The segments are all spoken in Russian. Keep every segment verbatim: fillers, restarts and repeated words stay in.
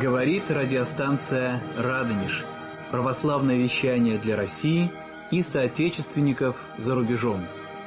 Говорит радиостанция «Радонеж». Православное вещание для России и соотечественников за рубежом.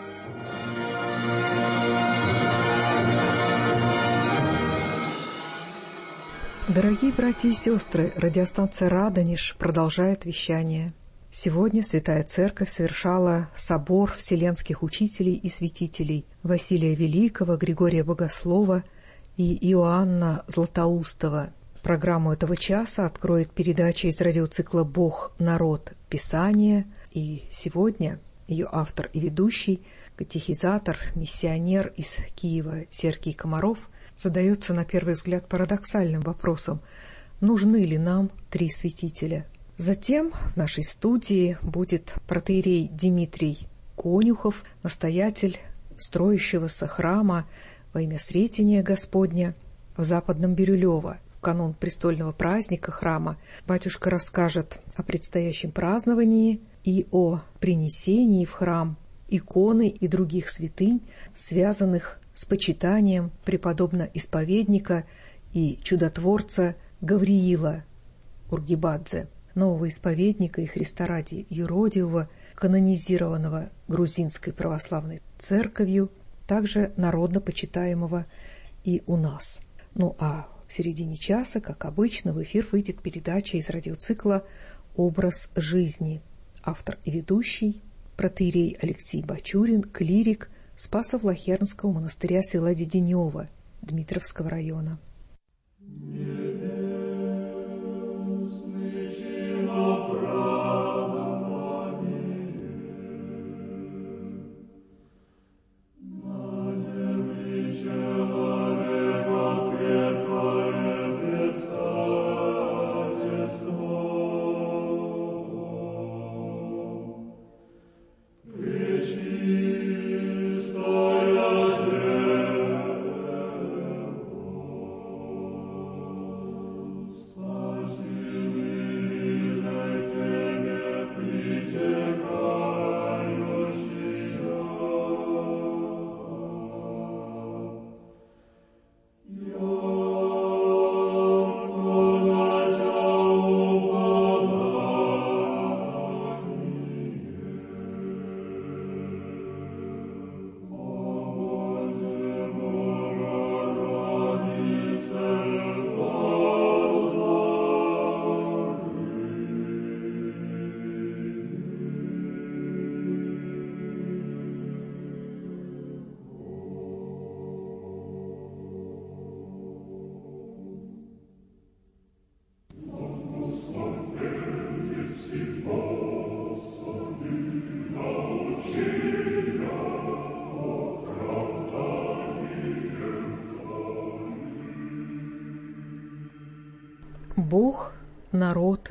Дорогие братья и сестры, радиостанция «Радонеж» продолжает вещание. Сегодня Святая Церковь совершала собор вселенских учителей и святителей Василия Великого, Григория Богослова и Иоанна Златоустова. Программу этого часа откроет передача из радиоцикла «Бог, народ, Писание». И сегодня ее автор и ведущий, катехизатор, миссионер из Киева Сергий Комаров задается на первый взгляд парадоксальным вопросом: нужны ли нам три святителя? Затем в нашей студии будет протоиерей Дмитрий Конюхов, настоятель строящегося храма во имя Сретения Господня в Западном Бирюлево. В канун престольного праздника храма батюшка расскажет о предстоящем праздновании и о принесении в храм иконы и других святынь, связанных с почитанием преподобно-исповедника и чудотворца Гавриила Ургибадзе, нового исповедника и Христа ради юродивого, канонизированного Грузинской православной церковью, также народно почитаемого и у нас. Ну а в середине часа, как обычно, в эфир выйдет передача из радиоцикла «Образ жизни». Автор и ведущий протоиерей Алексей Бачурин, клирик Спасо-Влахернского монастыря села Деденево Дмитровского района. Бог, народ,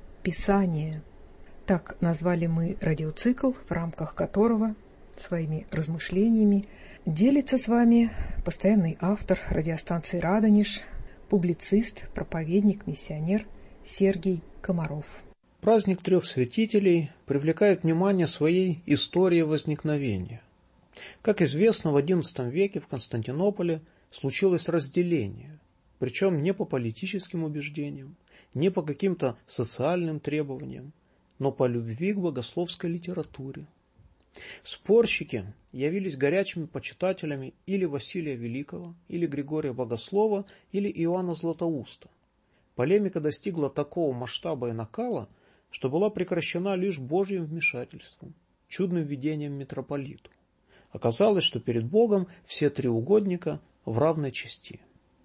Писание. Так назвали мы радиоцикл, в рамках которого своими размышлениями делится с вами постоянный автор радиостанции «Радонеж», публицист, проповедник, миссионер Сергий Комаров. Праздник трех святителей привлекает внимание своей историей возникновения. Как известно, в одиннадцатом веке в Константинополе случилось разделение, причем не по политическим убеждениям, не по каким-то социальным требованиям, но по любви к богословской литературе. Спорщики явились горячими почитателями или Василия Великого, или Григория Богослова, или Иоанна Златоуста. Полемика достигла такого масштаба и накала, что была прекращена лишь Божьим вмешательством, чудным видением митрополиту. Оказалось, что перед Богом все три угодника в равной части.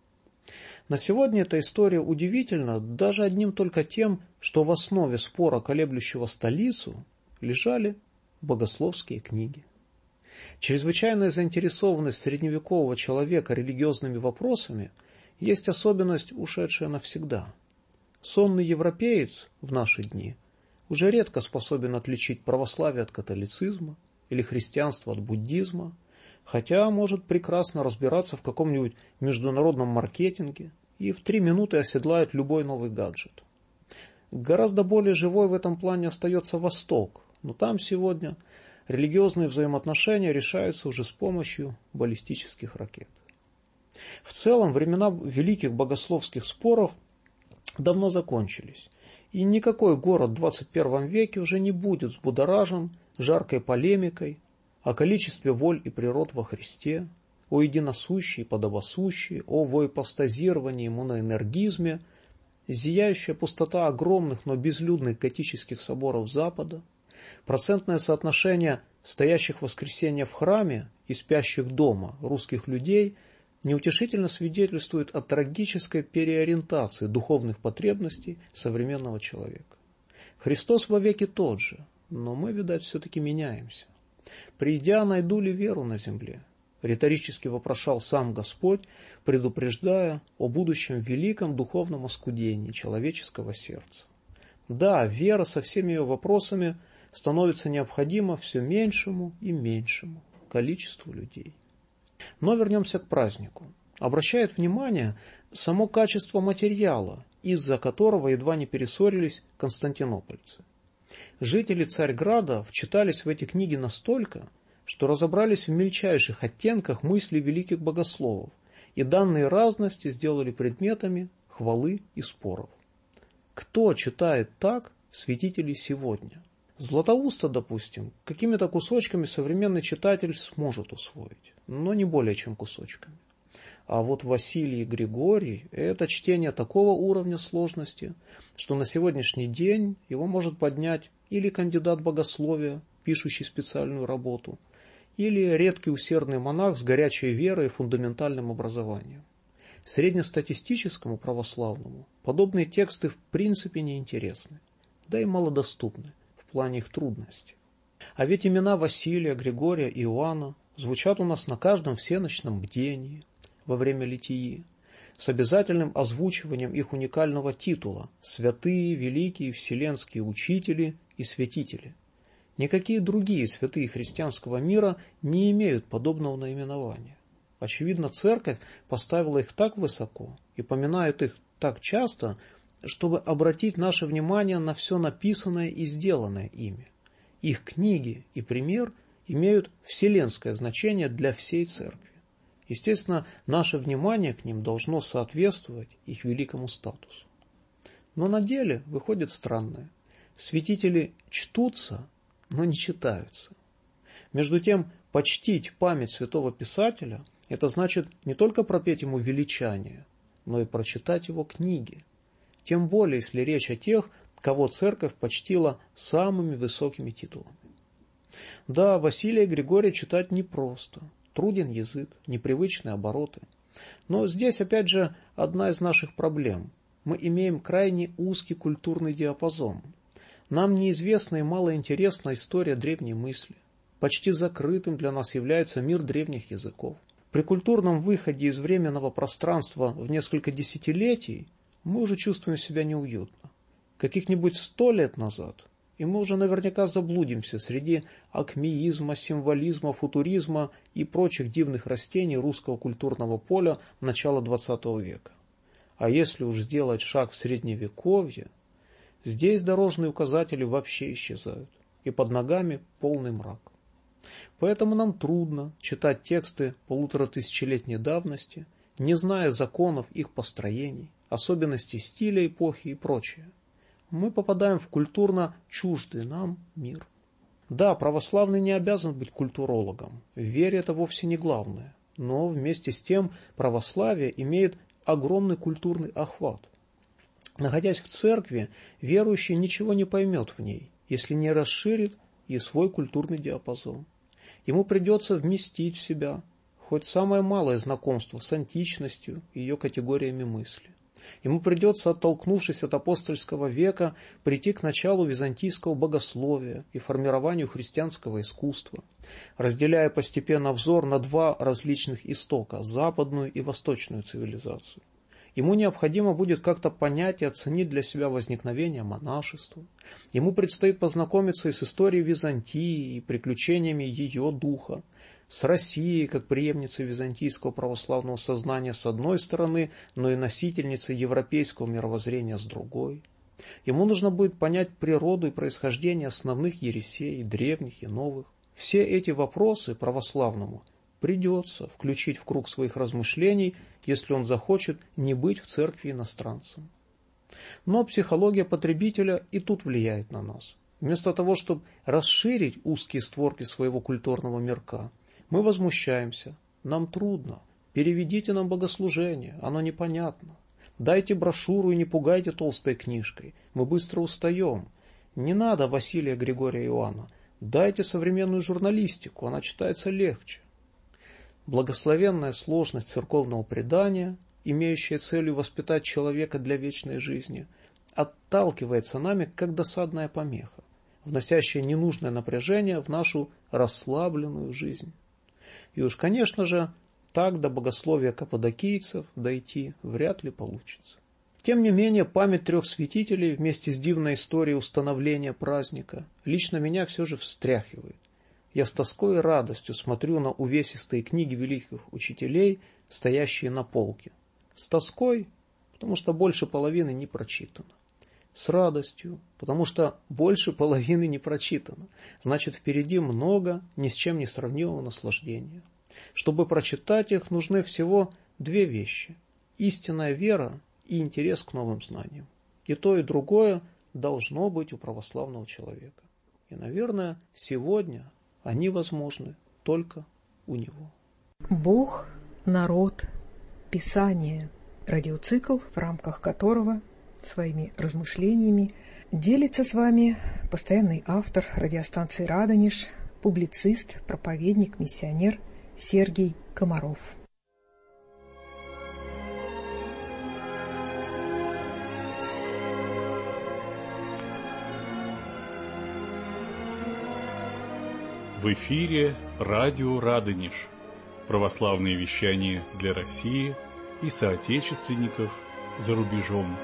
На сегодня эта история удивительна даже одним только тем, что в основе спора, колеблющего столицу, лежали богословские книги. Чрезвычайная заинтересованность средневекового человека религиозными вопросами есть особенность, ушедшая навсегда. Сонный европеец в наши дни уже редко способен отличить православие от католицизма или христианство от буддизма, хотя может прекрасно разбираться в каком-нибудь международном маркетинге и в три минуты оседлает любой новый гаджет. Гораздо более живой в этом плане остается Восток, но там сегодня религиозные взаимоотношения решаются уже с помощью баллистических ракет. В целом, времена великих богословских споров давно закончились, и никакой город в двадцать первом веке уже не будет взбудоражен жаркой полемикой о количестве воль и природ во Христе, о единосущей и подобосущей, о воипостазировании, моноэнергизме, зияющая пустота огромных, но безлюдных готических соборов Запада, процентное соотношение стоящих в воскресенье в храме и спящих дома русских людей неутешительно свидетельствует о трагической переориентации духовных потребностей современного человека. Христос вовеки тот же, но мы, видать, все-таки меняемся. «Придя, найду ли веру на земле?» — риторически вопрошал сам Господь, предупреждая о будущем великом духовном оскудении человеческого сердца. Да, вера со всеми ее вопросами становится необходима все меньшему и меньшему количеству людей. Но вернемся к празднику. Обращает внимание само качество материала, из-за которого едва не перессорились константинопольцы. Жители Царьграда вчитались в эти книги настолько, что разобрались в мельчайших оттенках мыслей великих богословов, и данные разности сделали предметами хвалы и споров. Кто читает так святителей сегодня? Златоуста, допустим, какими-то кусочками современный читатель сможет усвоить, но не более чем кусочками. А вот Василий и Григорий – это чтение такого уровня сложности, что на сегодняшний день его может поднять или кандидат богословия, пишущий специальную работу, или редкий усердный монах с горячей верой и фундаментальным образованием. Среднестатистическому православному подобные тексты в принципе неинтересны, да и малодоступны в плане их трудности. А ведь имена Василия, Григория и Иоанна звучат у нас на каждом всеночном бдении во время литии, с обязательным озвучиванием их уникального титула «Святые, великие, вселенские учители и святители». Никакие другие святые христианского мира не имеют подобного наименования. Очевидно, Церковь поставила их так высоко и поминает их так часто, чтобы обратить наше внимание на все написанное и сделанное ими. Их книги и пример имеют вселенское значение для всей Церкви. Естественно, наше внимание к ним должно соответствовать их великому статусу. Но на деле выходит странное. Святители чтутся, но не читаются. Между тем, почтить память святого писателя – это значит не только пропеть ему величание, но и прочитать его книги. Тем более, если речь о тех, кого Церковь почтила самыми высокими титулами. Да, Василия и Григория читать непросто. Труден язык, непривычные обороты. Но здесь, опять же, одна из наших проблем. Мы имеем крайне узкий культурный диапазон. Нам неизвестна и малоинтересна история древней мысли. Почти закрытым для нас является мир древних языков. При культурном выходе из временного пространства в несколько десятилетий мы уже чувствуем себя неуютно. Каких-нибудь сто лет назад, и мы уже наверняка заблудимся среди акмеизма, символизма, футуризма и прочих дивных растений русского культурного поля начала двадцатого века. А если уж сделать шаг в средневековье, здесь дорожные указатели вообще исчезают, и под ногами полный мрак. Поэтому нам трудно читать тексты полуторатысячелетней давности, не зная законов их построений, особенностей стиля эпохи и прочее. Мы попадаем в культурно чуждый нам мир. Да, православный не обязан быть культурологом, в вере это вовсе не главное, но вместе с тем православие имеет огромный культурный охват. Находясь в церкви, верующий ничего не поймет в ней, если не расширит и свой культурный диапазон. Ему придется вместить в себя хоть самое малое знакомство с античностью и ее категориями мысли. Ему придется, оттолкнувшись от апостольского века, прийти к началу византийского богословия и формированию христианского искусства, разделяя постепенно взор на два различных истока – западную и восточную цивилизацию. Ему необходимо будет как-то понять и оценить для себя возникновение монашества. Ему предстоит познакомиться и с историей Византии, и приключениями ее духа, с Россией, как преемницей византийского православного сознания с одной стороны, но и носительницей европейского мировоззрения с другой. Ему нужно будет понять природу и происхождение основных ересей, древних и новых. Все эти вопросы православному придется включить в круг своих размышлений, если он захочет не быть в церкви иностранцем. Но психология потребителя и тут влияет на нас. Вместо того, чтобы расширить узкие створки своего культурного мирка, мы возмущаемся. Нам трудно. Переведите нам богослужение, оно непонятно. Дайте брошюру и не пугайте толстой книжкой, мы быстро устаем. Не надо Василия Григория Иоанна, дайте современную журналистику, она читается легче. Благословенная сложность церковного предания, имеющая целью воспитать человека для вечной жизни, отталкивается нами как досадная помеха, вносящая ненужное напряжение в нашу расслабленную жизнь. И уж, конечно же, так до богословия каппадокийцев дойти вряд ли получится. Тем не менее, память трех святителей вместе с дивной историей установления праздника лично меня все же встряхивает. Я с тоской и радостью смотрю на увесистые книги великих учителей, стоящие на полке. С тоской, потому что больше половины не прочитано. С радостью, потому что больше половины не прочитано. Значит, впереди много ни с чем не сравнимого наслаждения. Чтобы прочитать их, нужны всего две вещи. Истинная вера и интерес к новым знаниям. И то, и другое должно быть у православного человека. И, наверное, сегодня они возможны только у него. Бог, народ, Писание. Радиоцикл, в рамках которого своими размышлениями делится с вами постоянный автор радиостанции «Радонеж», публицист, проповедник, миссионер Сергий Комаров. В эфире радио «Радонеж». Православные вещания для России и соотечественников за рубежом.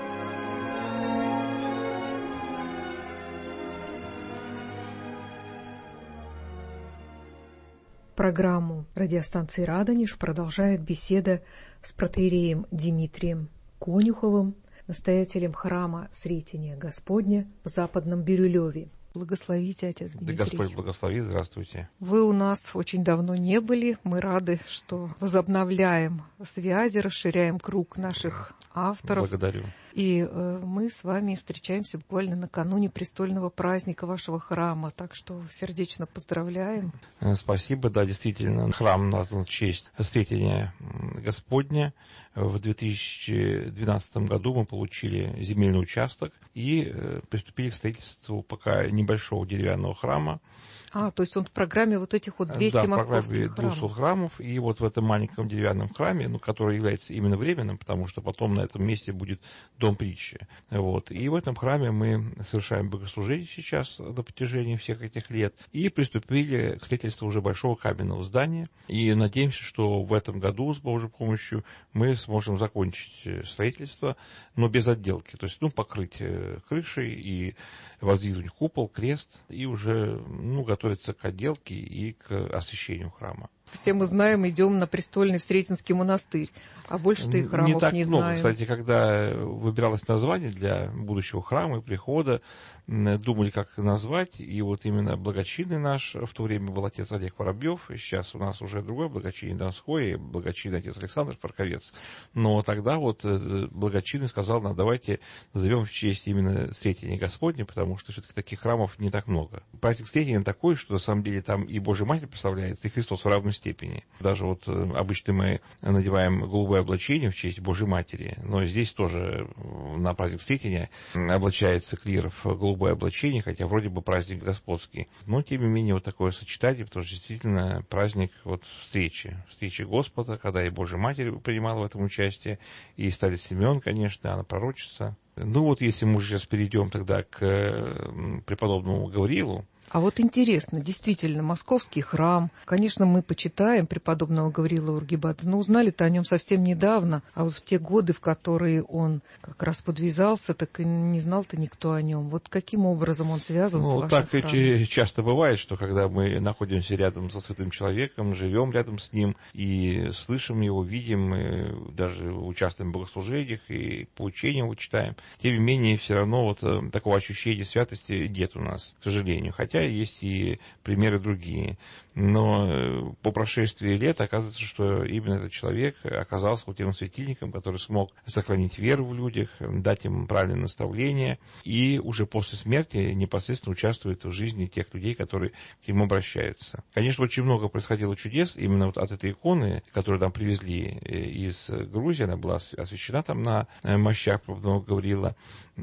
Программу радиостанции «Радонеж» продолжает беседа с протоиереем Дмитрием Конюховым, настоятелем храма Сретения Господня в Западном Бирюлеве. Благословите, отец Дмитрий. Да Господь благословит, здравствуйте. Вы у нас очень давно не были. Мы рады, что возобновляем связи, расширяем круг наших авторов. Благодарю. И э, мы с вами встречаемся буквально накануне престольного праздника вашего храма. Так что сердечно поздравляем. Спасибо. Да, действительно, храм назван в честь Сретения Господня. В две тысячи двенадцатом году мы получили земельный участок и э, приступили к строительству пока небольшого деревянного храма. А, то есть он в программе вот этих вот двухсот да, московских в программе двухсот храмов. И вот в этом маленьком деревянном храме, ну, который является именно временным, потому что потом на этом месте будет дом притчи. Вот. И в этом храме мы совершаем богослужение сейчас на протяжении всех этих лет. И приступили к строительству уже большого каменного здания. И надеемся, что в этом году, с Божьей помощью, мы сможем закончить строительство, но без отделки. То есть, ну, покрыть крышей и воздвигнуть купол, крест, и уже, ну, готовиться к отделке и к освящению храма. Все мы знаем, идем на престольный в Сретенский монастырь, а больше-то и храмов не так не много. знаем. Кстати, когда выбиралось название для будущего храма и прихода, думали, как назвать, и вот именно благочинный наш в то время был отец Олег Воробьев, и сейчас у нас уже другой благочинный Донской, благочинный отец Александр Парковец. Но тогда вот благочинный сказал нам, давайте назовем в честь именно Сретения Господня, потому что все-таки таких храмов не так много. Праздник Сретения такой, что на самом деле там и Божья Матерь прославляется, и Христос в равной степени. Даже вот обычно мы надеваем голубое облачение в честь Божьей Матери, но здесь тоже на праздник Сретения облачается клир в голубое облачение, хотя вроде бы праздник господский. Но, тем не менее, вот такое сочетание, потому что действительно праздник вот встречи, встречи Господа, когда и Божья Матерь принимала в этом участие, и старец Симеон, конечно, она пророчица. Ну вот, если мы уже сейчас перейдем тогда к преподобному Гавриилу. А вот интересно, действительно, московский храм. Конечно, мы почитаем преподобного Гавриила Ургибадзе, но узнали-то о нем совсем недавно. А вот в те годы, в которые он как раз подвязался, так и не знал-то никто о нем. Вот каким образом он связан ну, с вашим так храмом? Так часто бывает, что когда мы находимся рядом со святым человеком, живем рядом с ним и слышим его, видим, и даже участвуем в богослужениях и по учениям его читаем, тем не менее, все равно вот такого ощущения святости нет у нас, к сожалению. Хотя есть и примеры другие. Но по прошествии лет оказывается, что именно этот человек оказался вот тем светильником, который смог сохранить веру в людях, дать им правильное наставление, и уже после смерти непосредственно участвует в жизни тех людей, которые к нему обращаются. Конечно, очень много происходило чудес именно вот от этой иконы, которую там привезли из Грузии, она была освящена там на мощах преподобного Гавриила.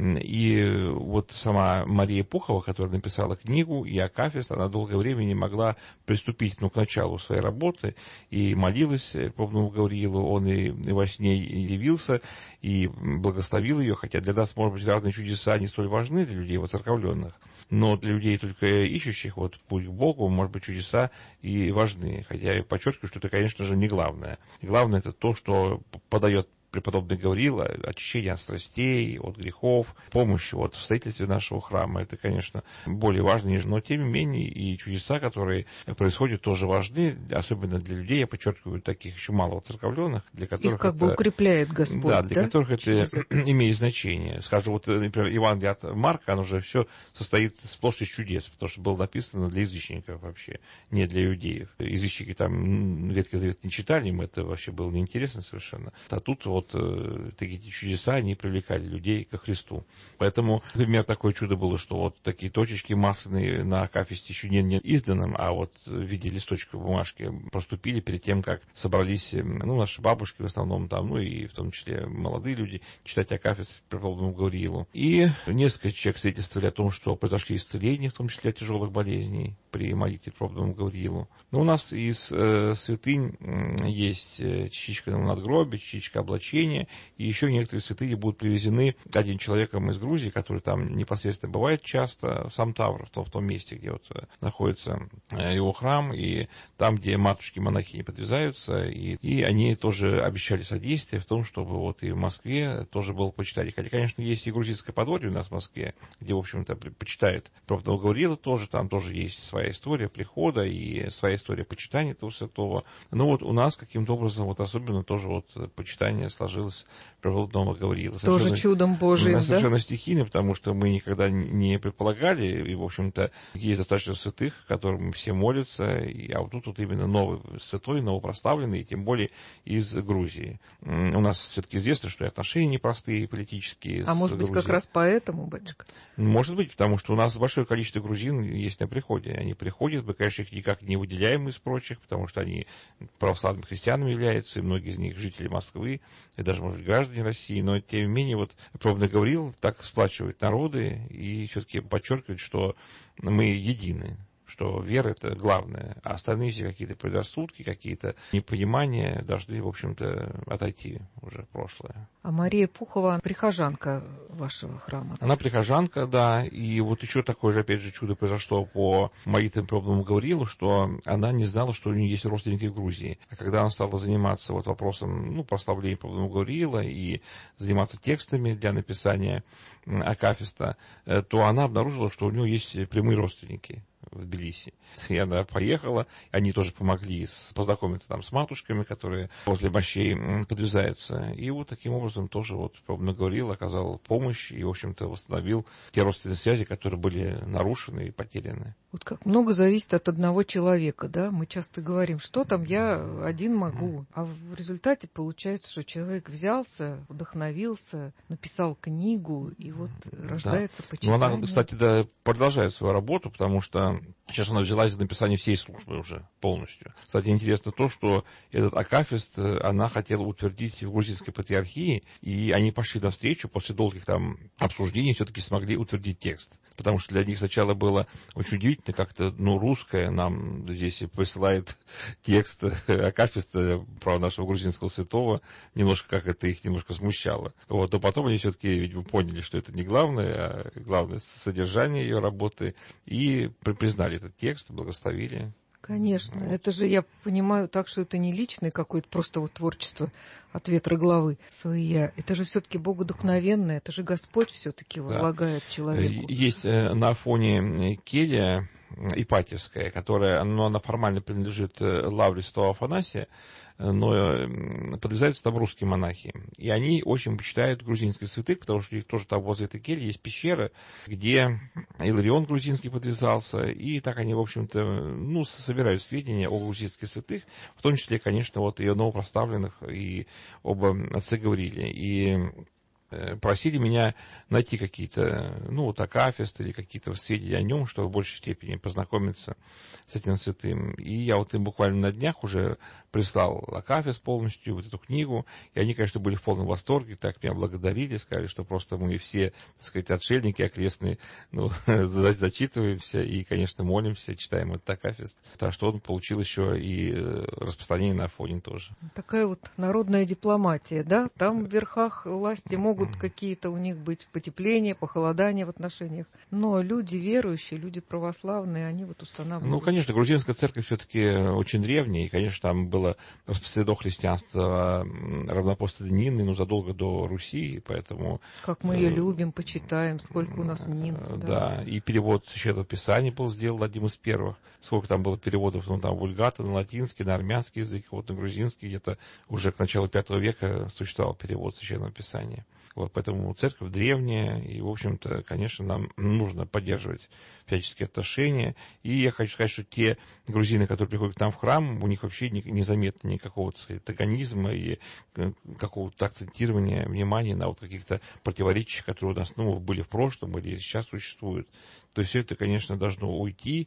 И вот сама Мария Пухова, которая написала книгу, и Акафист, она долгое время не могла приступить ну, к началу своей работы, и молилась преподобному Гавриилу, он и, и во сне явился, и благословил ее, хотя для нас, может быть, разные чудеса не столь важны для людей воцерковленных, но для людей, только ищущих вот путь к Богу, может быть, чудеса и важны. Хотя я подчеркиваю, что это, конечно же, не главное. Главное — это то, что подает преподобный Гавриил, очищение от страстей, от грехов, помощь вот в строительстве нашего храма. Это, конечно, более важно, но тем не менее и чудеса, которые происходят, тоже важны, особенно для людей, я подчеркиваю, таких еще мало воцерковленных, для которых их как это, бы укрепляет Господь, да, для да? которых это чудеса имеет значение. Скажем, вот, например, Евангелие от Марка, оно же все состоит сплошь из чудес, потому что было написано для язычников вообще, не для иудеев. Язычники там Ветхий Завет не читали, им это вообще было неинтересно совершенно. А тут вот Вот такие чудеса, они привлекали людей ко Христу. Поэтому, например, такое чудо было, что вот такие точечки масляные на Акафисте еще не, не изданном, а вот в виде листочка бумажки проступили перед тем, как собрались, ну, наши бабушки в основном там, ну, и в том числе молодые люди, читать Акафист преподобному Гавриилу. И несколько человек свидетельствовали о том, что произошли исцеления, в том числе от тяжелых болезней, при молитве преподобному Гавриилу. Но у нас из э, святынь э, есть частичка надгробия, частичка облачения, и еще некоторые святыни будут привезены одним человеком из Грузии, который там непосредственно бывает часто, в сам Тавр, в том, в том месте, где вот находится его храм, и там, где матушки-монахини подвязаются, и, и они тоже обещали содействие в том, чтобы вот и в Москве тоже было почитание. Хотя, конечно, есть и грузинское подворье у нас в Москве, где, в общем-то, почитают преподобного Гавриила тоже, там тоже есть своя история прихода и своя история почитания этого святого. Но вот у нас каким-то образом вот особенно тоже вот почитание сложилось преподобного Гавриила. Тоже совершенно, чудом Божиим, да? Совершенно стихийно, потому что мы никогда не предполагали, и, в общем-то, есть достаточно святых, которым все молятся, и, а вот тут вот именно новый святой, новопрославленный, и тем более из Грузии. У нас все-таки известно, что и отношения непростые, политические. А может быть, Грузией. как раз поэтому, батюшка? Может быть, потому что у нас большое количество грузин есть на приходе. Они приходят, мы, конечно, их никак не выделяем из прочих, потому что они православными христианами являются, и многие из них жители Москвы, и даже, может быть, граждане России, но, тем не менее, вот преподобный Гавриил так сплачивает народы и все-таки подчеркивает, что мы едины, что вера — это главное, а остальные все какие-то предрассудки, какие-то непонимания должны, в общем-то, отойти уже в прошлое. А Мария Пухова — прихожанка вашего храма? Она прихожанка, да, и вот еще такое же, опять же, чудо произошло по молитвам преподобному Гавриилу, что она не знала, что у нее есть родственники в Грузии. А когда она стала заниматься вот вопросом, ну, прославления преподобного Гавриила и заниматься текстами для написания Акафиста, то она обнаружила, что у нее есть прямые родственники в Тбилиси. И она поехала, они тоже помогли с, познакомиться там с матушками, которые возле мощей подвязаются. И вот таким образом тоже вот преподобный Гавриил оказал помощь и, в общем-то, восстановил те родственные связи, которые были нарушены и потеряны. Вот как много зависит от одного человека, да? Мы часто говорим, что там я один могу. А в результате получается, что человек взялся, вдохновился, написал книгу, и вот рождается да. почитание. Но она, кстати, да, продолжает свою работу, потому что сейчас она взялась за написание всей службы уже полностью. Кстати, интересно то, что этот Акафист она хотела утвердить в грузинской патриархии, и они пошли навстречу, после долгих там обсуждений все-таки смогли утвердить текст. Потому что для них сначала было очень удивительно, как-то, ну, русская нам здесь присылает текст Акафиста про нашего грузинского святого, немножко как это их немножко смущало. Вот, но потом они все-таки, видимо, поняли, что это не главное, а главное содержание ее работы, и признали этот текст, благословили. Конечно. Вот. Это же, я понимаю так, что это не личное какое-то просто вот творчество от ветра головы своя. Это же все-таки богодухновенное, это же Господь все-таки да. влагает человеку. Есть на Афоне келья, Ипатьевская, которая, ну, она формально принадлежит лавре святого Афанасия, но подвязаются там русские монахи. И они очень почитают грузинских святых, потому что у них тоже там возле этой кельи есть пещера, где Иларион грузинский подвязался, и так они, в общем-то, ну, собирают сведения о грузинских святых, в том числе, конечно, вот и о новопроставленных, и об отце Гавриле. И просили меня найти какие-то, ну, вот акафист или какие-то сведения о нем, чтобы в большей степени познакомиться с этим святым. И я вот им буквально на днях уже прислал акафист полностью, вот эту книгу, и они, конечно, были в полном восторге, так меня благодарили, сказали, что просто мы все, так сказать, отшельники окрестные, ну, зачитываемся и, конечно, молимся, читаем этот акафист. Так что он получил еще и распространение на Афоне тоже. Такая вот народная дипломатия, да? Там в верхах власти могут какие-то у них быть потепления, похолодания в отношениях, но люди верующие, люди православные, они вот устанавливают. Ну, конечно, грузинская церковь все-таки очень древняя, и, конечно, там было распространено христианство равнопостольной Нины, ну, задолго до Руси, поэтому... Как мы ее любим, почитаем, сколько у нас Нин. Да, да, и перевод Священного Писания был сделан одним из первых. Сколько там было переводов, ну, там, вульгата на латинский, на армянский язык, вот на грузинский, где-то уже к началу пятого века существовал перевод Священного Писания. Вот, поэтому церковь древняя, и, в общем-то, конечно, нам нужно поддерживать всяческие отношения. И я хочу сказать, что те грузины, которые приходят к нам в храм, у них вообще незаметно никакого, так сказать, антагонизма и какого-то акцентирования внимания на вот каких-то противоречиях, которые у нас, ну, были в прошлом или сейчас существуют. То есть все это, конечно, должно уйти,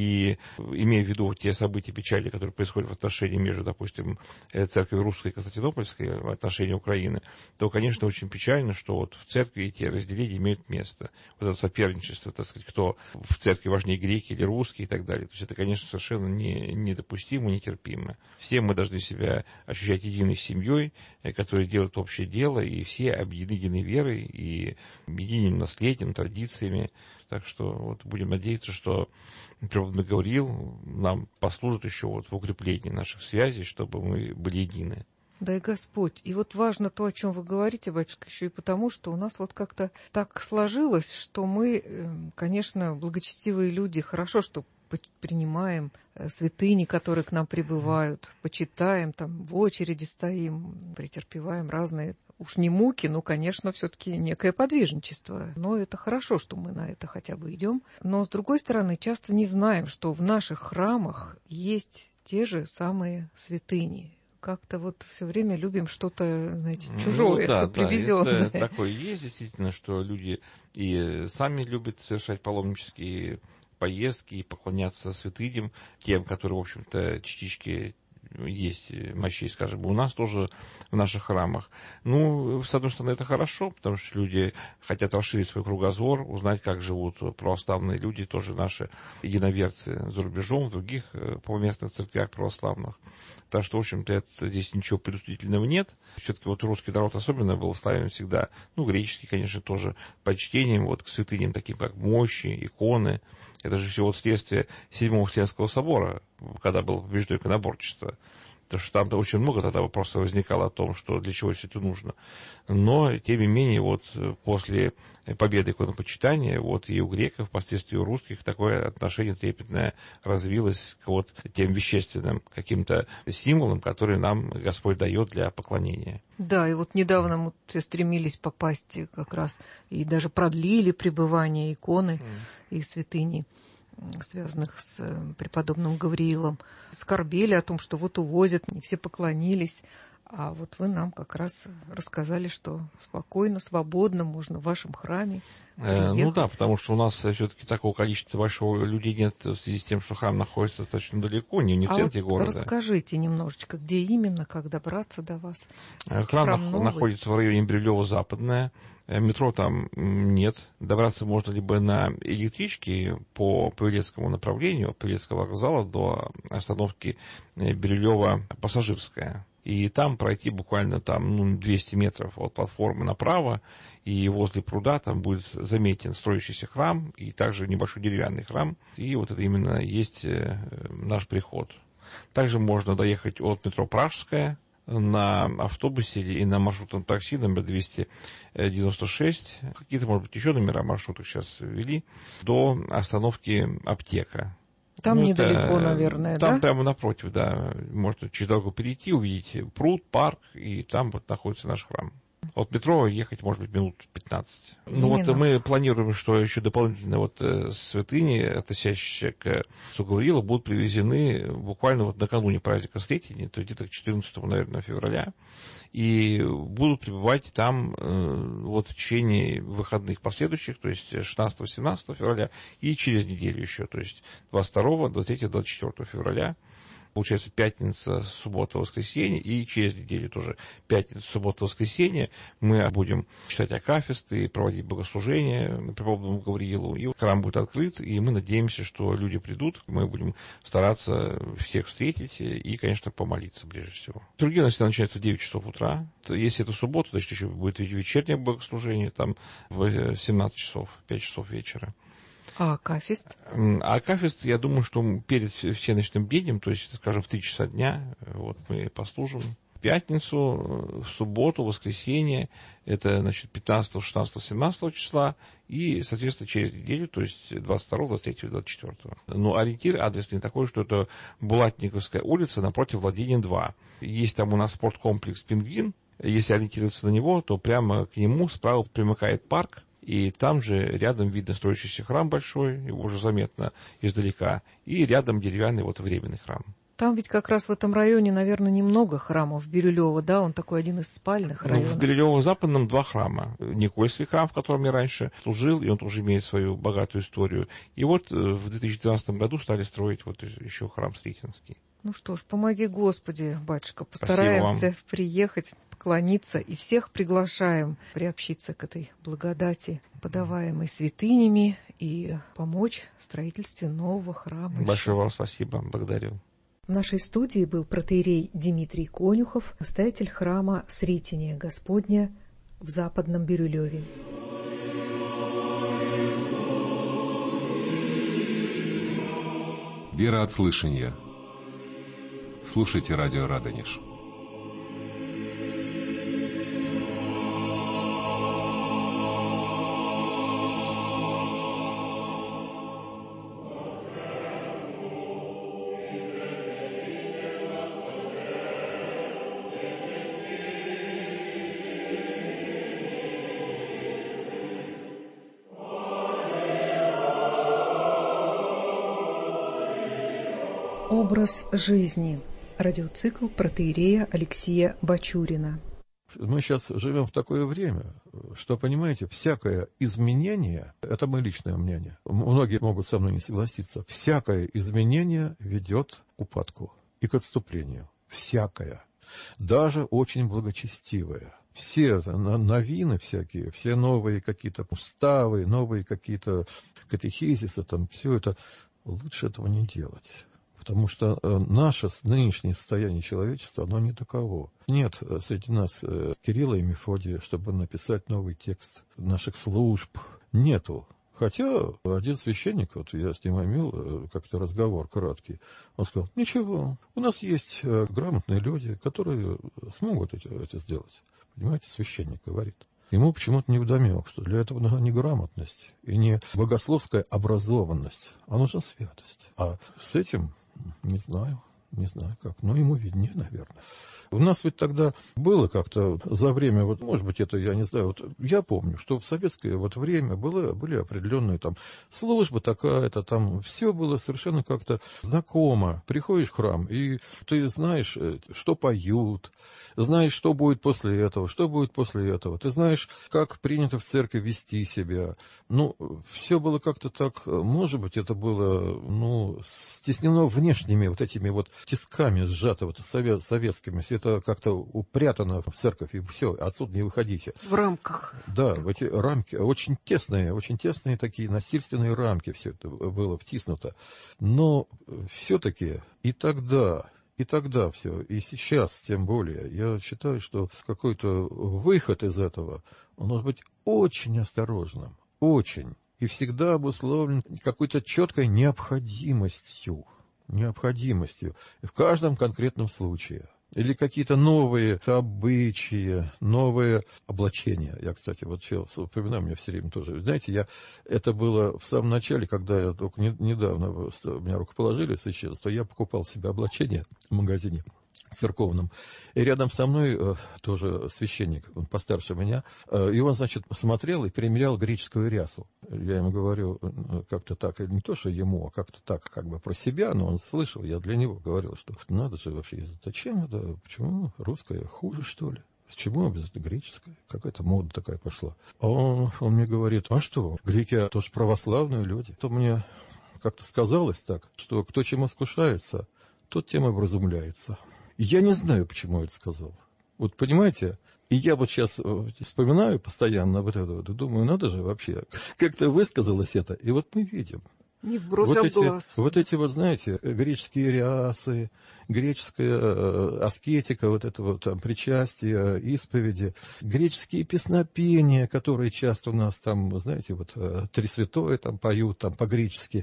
и имея в виду те события печали, которые происходят в отношении между, допустим, церковью русской и константинопольской, в отношении Украины, то, конечно, очень печально, что вот в церкви эти разделения имеют место. Вот это соперничество, так сказать, кто в церкви важнее, греки или русские и так далее. То есть это, конечно, совершенно не, недопустимо, нетерпимо. Все мы должны себя ощущать единой семьей, которая делает общее дело, и все объединены верой и единым наследием, традициями. Так что вот будем надеяться, что преподобный Гавриил нам послужит еще вот в укреплении наших связей, чтобы мы были едины. Дай Господь. И вот важно то, о чем вы говорите, батюшка, еще и потому, что у нас вот как-то так сложилось, что мы, конечно, благочестивые люди, хорошо, что принимаем святыни, которые к нам прибывают, почитаем, там в очереди стоим, претерпеваем разные, уж не муки, но, конечно, все-таки некое подвижничество. Но это хорошо, что мы на это хотя бы идем. Но, с другой стороны, часто не знаем, что в наших храмах есть те же самые святыни. Как-то вот все время любим что-то, знаете, чужое, ну, да, привезенное. Да, это такое есть, действительно, что люди и сами любят совершать паломнические поездки и поклоняться святыням, тем, которые, в общем-то, частички есть мощей, скажем, у нас тоже в наших храмах. Ну, с одной стороны, это хорошо, потому что люди хотят расширить свой кругозор, узнать, как живут православные люди, тоже наши единоверцы за рубежом, в других поместных церквях православных. Так что, в общем-то, это, здесь ничего предусудительного нет. Все-таки вот русский народ особенно был славен всегда, ну, греческий, конечно, тоже, почтением вот к святыням, таким как мощи, иконы. Это же все вот следствие Седьмого Вселенского собора, когда было побеждено иконоборчество. Потому что там-то очень много тогда вопросов возникало о том, что для чего все это нужно. Но, тем не менее, вот после победы иконопочитания, вот и у греков, впоследствии у русских, такое отношение трепетное развилось к вот тем вещественным каким-то символам, которые нам Господь дает для поклонения. Да, и вот недавно мы все стремились попасть как раз, и даже продлили пребывание иконы mm. и святыни, связанных с преподобным Гавриилом. Скорбели о том, что вот увозят, не все поклонились. А вот вы нам как раз рассказали, что спокойно, свободно можно в вашем храме приехать. Ну да, потому что у нас все-таки такого количества большого людей нет в связи с тем, что храм находится достаточно далеко, не, не в центре а вот города. Расскажите немножечко, где именно, как добраться до вас? Храм, храм находится в районе Бирюлево-Западное. Метро там нет. Добраться можно либо на электричке по Павелецкому направлению, от Павелецкого вокзала до остановки Бирюлево-Пассажирская. И там пройти буквально там, ну, двести метров от платформы направо, и возле пруда там будет заметен строящийся храм, и также небольшой деревянный храм. И вот это именно есть наш приход. Также можно доехать от метро Пражская на автобусе и на маршрутном такси номер двести девяносто шесть, какие-то, может быть, еще номера маршрутов сейчас ввели, до остановки Аптека. Там ну, недалеко, это, наверное, там да? прямо напротив, да. Можно через дорогу перейти, увидеть пруд, парк, и там вот находится наш храм. От метро ехать, может быть, минут пятнадцать. Ну вот мы планируем, что еще дополнительно вот э, святыни, относящиеся к отцу Гавриилу, будут привезены буквально вот накануне праздника Сретения, то есть где-то к четырнадцатому, наверное, февраля, и будут пребывать там э, вот в течение выходных последующих, то есть шестнадцатого-семнадцатого февраля, и через неделю еще, то есть двадцать второго, двадцать третьего, двадцать четвёртого февраля. Получается, пятница, суббота, воскресенье, и через неделю тоже пятница, суббота, воскресенье мы будем читать акафисты и проводить богослужения преподобному Гавриилу. И храм будет открыт, и мы надеемся, что люди придут, мы будем стараться всех встретить и, конечно, помолиться прежде всего. Другие начали начинаются в девять часов утра. Если это суббота, значит, еще будет вечернее богослужение, там в семнадцать часов, пять часов вечера. А акафист? А акафист, я думаю, что перед всеночным бдением, то есть, скажем, в три часа дня, вот мы послужим. В пятницу, в субботу, в воскресенье, это, значит, пятнадцатого, шестнадцатого, семнадцатого числа, и, соответственно, через неделю, то есть двадцать второго, двадцать третьего, двадцать четвёртого. Но ориентир адресный такой, что это Булатниковская улица напротив Владения два. Есть там у нас спорткомплекс «Пингвин». Если ориентироваться на него, то прямо к нему справа примыкает парк. И там же рядом видно строящийся храм большой, его уже заметно издалека, и рядом деревянный вот временный храм. Там ведь как раз в этом районе, наверное, немного храмов Бирюлево, да? Он такой один из спальных районов. Ну, в Бирюлево-Западном два храма. Никольский храм, в котором я раньше служил, и он тоже имеет свою богатую историю. И вот в две тысячи двенадцатом году стали строить вот еще храм Сретенский. Ну что ж, помоги Господи, батюшка, постараемся приехать, поклониться, и всех приглашаем приобщиться к этой благодати, подаваемой святынями, и помочь в строительстве нового храма. Большое вам спасибо, благодарю. В нашей студии был протоиерей Дмитрий Конюхов, настоятель храма Сретения Господня в Западном Бирюлеве. Вера от слышания. Слушайте радио Радонеж. Образ жизни. Радиоцикл протоиерея Алексия Бачурина. Мы сейчас живем в такое время, что, понимаете, всякое изменение, это мое личное мнение, многие могут со мной не согласиться, всякое изменение ведет к упадку и к отступлению. Всякое. Даже очень благочестивое. Все новины всякие, все новые какие-то уставы, новые какие-то катехизисы, там, все это, лучше этого не делать. Потому что наше нынешнее состояние человечества, оно не таково. Нет среди нас Кирилла и Мефодия, чтобы написать новый текст наших служб. Нету. Хотя один священник, вот я с ним имел как-то разговор краткий, он сказал, ничего, у нас есть грамотные люди, которые смогут это, это сделать. Понимаете, священник говорит. Ему почему-то невдомек, что для этого нужна не грамотность и не богословская образованность, а нужна святость. А с этим не знаю, не знаю как, но ему виднее, наверное. У нас ведь тогда было как-то за время, вот, может быть, это, я не знаю, вот я помню, что в советское вот время было, были определенные там службы такая-то, там все было совершенно как-то знакомо. Приходишь в храм, и ты знаешь, что поют, знаешь, что будет после этого, что будет после этого. Ты знаешь, как принято в церкви вести себя. Ну, все было как-то так, может быть, это было, ну, стеснено внешними вот этими вот тисками сжато вот совет, советскими. Это как-то упрятано в церковь, и все, отсюда не выходите. В рамках. Да, в эти рамки, очень тесные, очень тесные такие насильственные рамки все это было втиснуто. Но все-таки и тогда, и тогда все, и сейчас тем более, я считаю, что какой-то выход из этого, он может быть очень осторожным, очень, и всегда обусловлен какой-то четкой необходимостью. необходимостью в каждом конкретном случае. или какие-то новые обычаи, новые облачения. Я, кстати, вот все вспоминаю, мне все время тоже. Знаете, я, это было в самом начале, когда я только не, недавно меня рукоположили священство, я покупал себе облачение в магазине церковном. И рядом со мной э, тоже священник, он постарше меня, э, и он, значит, смотрел и примерял греческую рясу. Я ему говорю, э, как-то так, не то, что ему, а как-то так, как бы про себя, но он слышал, я для него говорил, что надо же вообще, зачем это, почему русская хуже, что ли? Почему обязательно греческая? Какая-то мода такая пошла. А он, он мне говорит, а что, греки тоже православные люди. То мне как-то сказалось так, что кто чем искушается, тот тем и вразумляется. Я не знаю, почему я это сказал. Вот понимаете, и я вот сейчас вспоминаю постоянно об этом, думаю, надо же вообще, как-то высказалось это, и вот мы видим. Не в бровь, вот а в эти, глаз. Вот эти вот, знаете, греческие рясы, греческая аскетика, вот это вот там причастие, исповеди, греческие песнопения, которые часто у нас там, знаете, вот Тресвятое там поют, там по-гречески.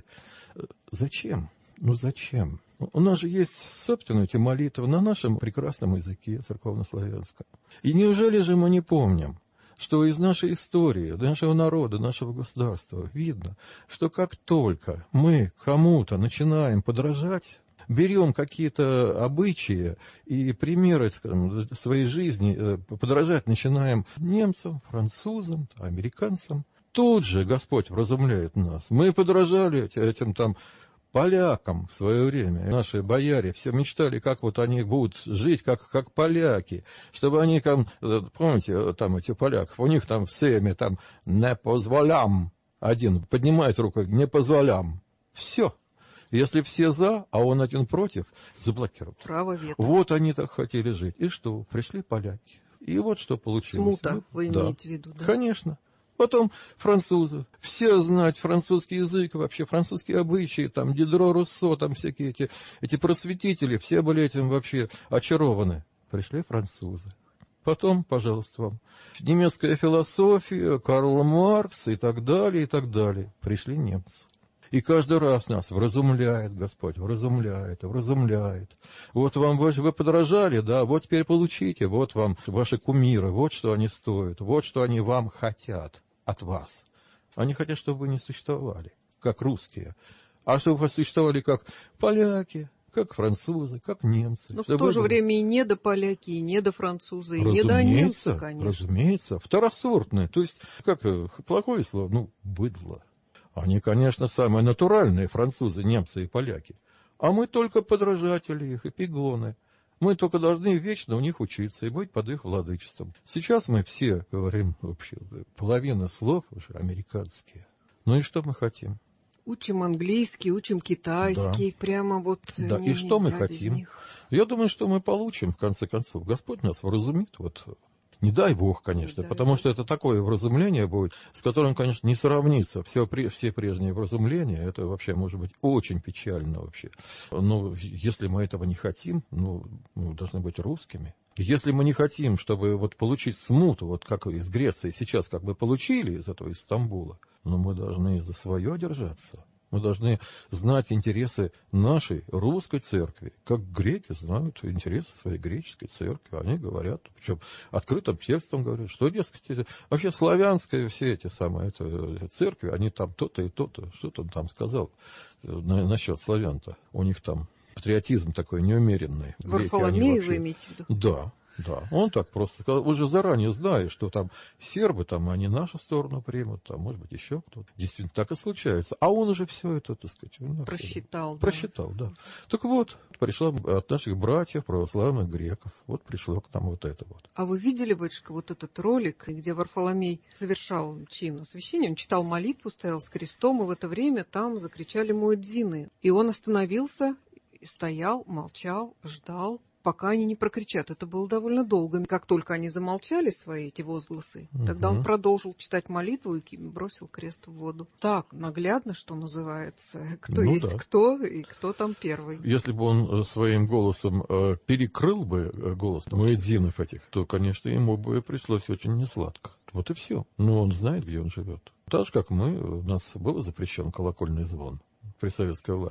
Зачем? Ну зачем? У нас же есть, собственно, эти молитвы на нашем прекрасном языке церковнославянском. И неужели же мы не помним, что из нашей истории, нашего народа, нашего государства видно, что как только мы кому-то начинаем подражать, берем какие-то обычаи и примеры, скажем, своей жизни, подражать начинаем немцам, французам, американцам, тут же Господь вразумляет нас. Мы подражали этим там полякам в свое время. Наши бояре все мечтали, как вот они будут жить, как, как поляки. Чтобы они там, помните, там эти поляков, у них там в Сейме там «не позволям». Один поднимает руку, «не позволям». Все. Если все за, а он один против, заблокируют. Право вето. Вот они так хотели жить. И что? Пришли поляки. И вот что получилось. Смута, вы да. имеете в виду, да? Конечно. Потом французы. Все знать французский язык, вообще французские обычаи, там Дидро, Руссо, там всякие эти, эти просветители, все были этим вообще очарованы. Пришли французы. Потом, пожалуйста, вам, немецкая философия, Карл Маркс и так далее, и так далее. Пришли немцы. И каждый раз нас вразумляет Господь, вразумляет, вразумляет. Вот вам, вы, вы подражали, да, вот теперь получите, вот вам ваши кумиры, вот что они стоят, вот что они вам хотят от вас. Они хотят, чтобы вы не существовали, как русские, а чтобы вы существовали как поляки, как французы, как немцы. Но в то же были... время и недополяки, и недофранцузы, и недонемцы, конечно. Разумеется, второсортные, то есть, как плохое слово, ну, быдло. Они, конечно, самые натуральные французы, немцы и поляки. А мы только подражатели их, эпигоны. Мы только должны вечно у них учиться и быть под их владычеством. Сейчас мы все говорим вообще, половина слов уже американские. Ну и что мы хотим? Учим английский, учим китайский, да. Прямо вот... Да, не, и что мы хотим? них. Я думаю, что мы получим, в конце концов. Господь нас вразумит, вот... Не дай Бог, конечно, дай потому Бог. Что это такое вразумление будет, с которым, конечно, не сравнится. Все, все прежние вразумления, это вообще может быть очень печально вообще. Но если мы этого не хотим, ну, мы должны быть русскими. Если мы не хотим, чтобы вот получить смуту, вот как из Греции сейчас как бы получили из этого из Стамбула, но мы должны за свое держаться. Мы должны знать интересы нашей русской церкви, как греки знают интересы своей греческой церкви. Они говорят, причем открытым текстом говорят, что, дескать, вообще славянские все эти самые эти церкви, они там то-то и то-то, что-то он там сказал на, насчет славян-то. У них там патриотизм такой неумеренный. Варфоломей вы имеете в виду? Да. Да, он так просто сказал, уже заранее зная, что там сербы, там они нашу сторону примут, там, может быть, еще кто-то. Действительно, так и случается. А он уже все это, так сказать, ну, просчитал. Да. Просчитал, да. Так вот, пришла от наших братьев, православных греков, вот пришло к нам вот это вот. А вы видели, батюшка, вот этот ролик, где Варфоломей совершал чин освящения, он читал молитву, стоял с крестом, и в это время там закричали муэдзины. И он остановился, стоял, молчал, ждал, пока они не прокричат. Это было довольно долго. Как только они замолчали свои эти возгласы, угу. Тогда он продолжил читать молитву и бросил крест в воду. Так наглядно, что называется, кто ну, есть да. кто и кто там первый. Если бы он своим голосом э, перекрыл бы голос муэдзинов этих, то, конечно, ему бы пришлось очень несладко. Вот и все. Но он знает, где он живет. Так же, как мы, у нас был запрещен колокольный звон при советской власти.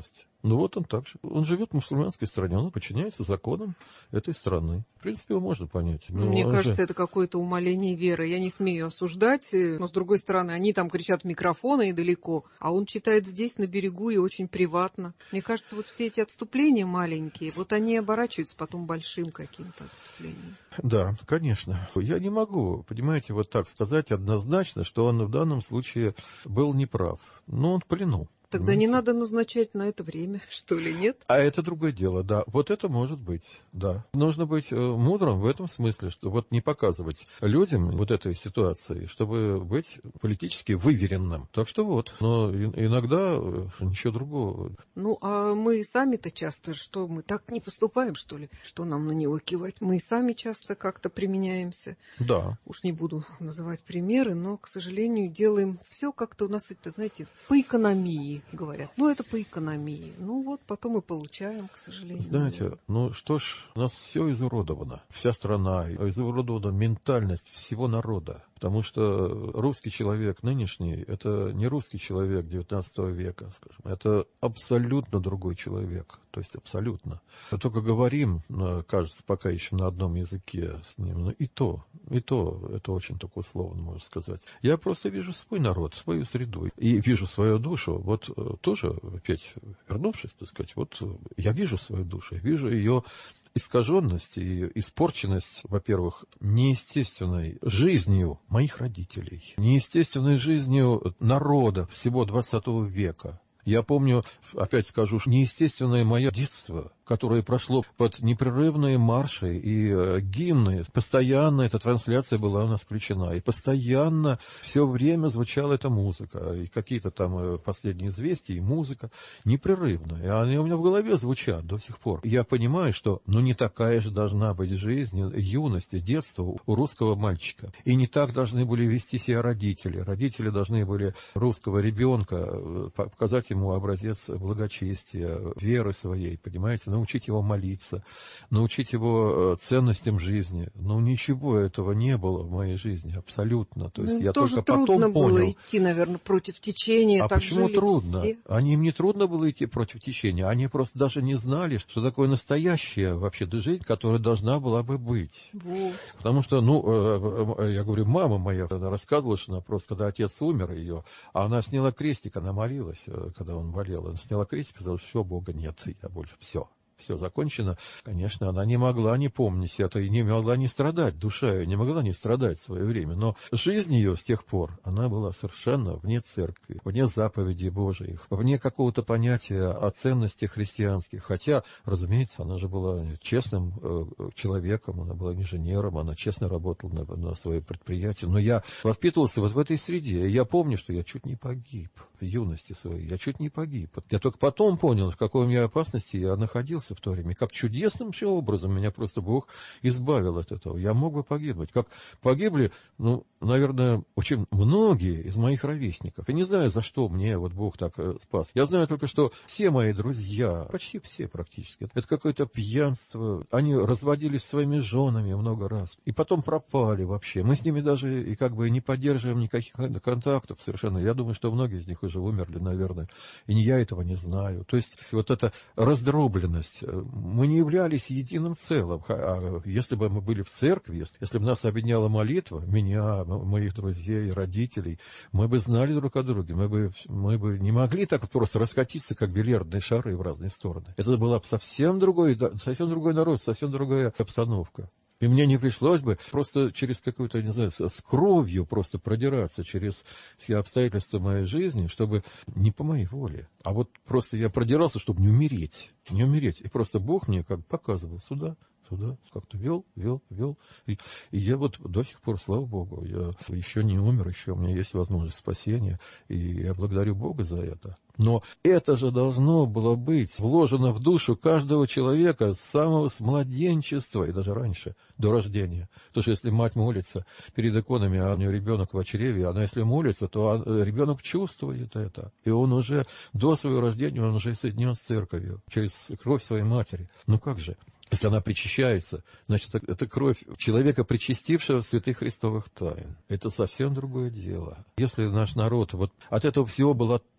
Ну вот он так же. Он живет в мусульманской стране, он подчиняется законам этой страны. В принципе, его можно понять. Но Мне кажется, же... это какое-то умаление веры. Я не смею осуждать, но, с другой стороны, они там кричат в микрофоны и далеко, а он читает здесь, на берегу, и очень приватно. Мне кажется, вот все эти отступления маленькие, вот они оборачиваются потом большим каким-то отступлением. Да, конечно. Я не могу, понимаете, вот так сказать однозначно, что он в данном случае был неправ. Но он в плену. Тогда не надо назначать на это время, что ли, нет? А это другое дело, да. Вот это может быть, да. Нужно быть э, мудрым в этом смысле, что вот не показывать людям вот этой ситуации, чтобы быть политически выверенным. Так что вот. Но и, иногда э, ничего другого. Ну, а мы сами-то часто, что мы так не поступаем, что ли? Что нам на него кивать? Мы сами часто как-то применяемся. Да. Уж не буду называть примеры, но, к сожалению, делаем все как-то у нас, это, знаете, по экономии. Говорят, ну это по экономии. Ну вот, потом и получаем, к сожалению. Знаете, ну что ж, у нас все изуродовано. Вся страна, изуродована ментальность всего народа. Потому что русский человек нынешний, это не русский человек девятнадцатого века, скажем. Это абсолютно другой человек. То есть абсолютно. Мы только говорим, кажется, пока еще на одном языке с ним. Но и то, и то, это очень так условно, можно сказать. Я просто вижу свой народ, свою среду. И вижу свою душу. Вот тоже, опять вернувшись, так сказать, вот я вижу свою душу, вижу ее искаженность и испорченность, во-первых, неестественной жизнью моих родителей, неестественной жизнью народа всего двадцатого века. Я помню, опять скажу, неестественное мое детство, которое прошло под непрерывные марши и э, гимны. Постоянно эта трансляция была у нас включена. И постоянно все время звучала эта музыка. И какие-то там э, последние известия, и музыка непрерывно. И они у меня в голове звучат до сих пор. И я понимаю, что ну не такая же должна быть жизнь, юность и детство у русского мальчика. И не так должны были вести себя родители. Родители должны были русского ребенка показать ему образец благочестия, веры своей, понимаете, научить его молиться, научить его ценностям жизни. Но ничего этого не было в моей жизни, абсолютно. То есть ну, я тоже только трудно потом было понял. идти, наверное, против течения. А так почему жили трудно? Все. Они, им не трудно было идти против течения. Они просто даже не знали, что такое настоящая вообще жизнь, которая должна была бы быть. Вот. Потому что, ну, я говорю, мама моя она рассказывала, что она просто, когда отец умер ее, а она сняла крестик, она молилась, когда он болел. Она сняла крестик и сказала, все, Бога нет, я больше, все. Все закончено. Конечно, она не могла не помнить это и не могла не страдать. Душа ее не могла не страдать в свое время. Но жизнь ее с тех пор, она была совершенно вне церкви, вне заповедей Божиих, вне какого-то понятия о ценностях христианских. Хотя, разумеется, она же была честным э, человеком, она была инженером, она честно работала на, на своем предприятии. Но я воспитывался вот в этой среде. И я помню, что я чуть не погиб в юности своей. Я чуть не погиб. Я только потом понял, в какой у меня опасности я находился в то время. Как чудесным вообще образом меня просто Бог избавил от этого. Я мог бы погибнуть. Как погибли, ну, наверное, очень многие из моих ровесников. Я не знаю, за что мне вот Бог так э, спас. Я знаю только, что все мои друзья, почти все практически, это какое-то пьянство. Они разводились с своими женами много раз. И потом пропали вообще. Мы с ними даже и как бы не поддерживаем никаких контактов совершенно. Я думаю, что многие из них уже умерли, наверное. И я этого не знаю. То есть вот эта раздробленность. Мы не являлись единым целым. А если бы мы были в церкви, если бы нас объединяла молитва, меня, моих друзей, родителей, мы бы знали друг о друге. Мы бы, мы бы не могли так просто раскатиться, как бильярдные шары в разные стороны. Это была бы совсем другой, совсем другой народ, совсем другая обстановка. И мне не пришлось бы просто через какую-то, не знаю, с кровью просто продираться через все обстоятельства моей жизни, чтобы не по моей воле. А вот просто я продирался, чтобы не умереть. Не умереть. И просто Бог мне как показывал сюда, сюда, как-то вел, вел, вел. И, и я вот до сих пор, слава Богу, я еще не умер, еще у меня есть возможность спасения. И я благодарю Бога за это. Но это же должно было быть вложено в душу каждого человека с самого с младенчества и даже раньше, до рождения. Потому что если мать молится перед иконами, а у нее ребенок в чреве, она если молится, то ребенок чувствует это. И он уже до своего рождения, он уже соединен с церковью через кровь своей матери. Ну как же? Если она причащается, значит, это кровь человека, причастившего святых христовых тайн. Это совсем другое дело. Если наш народ вот от этого всего был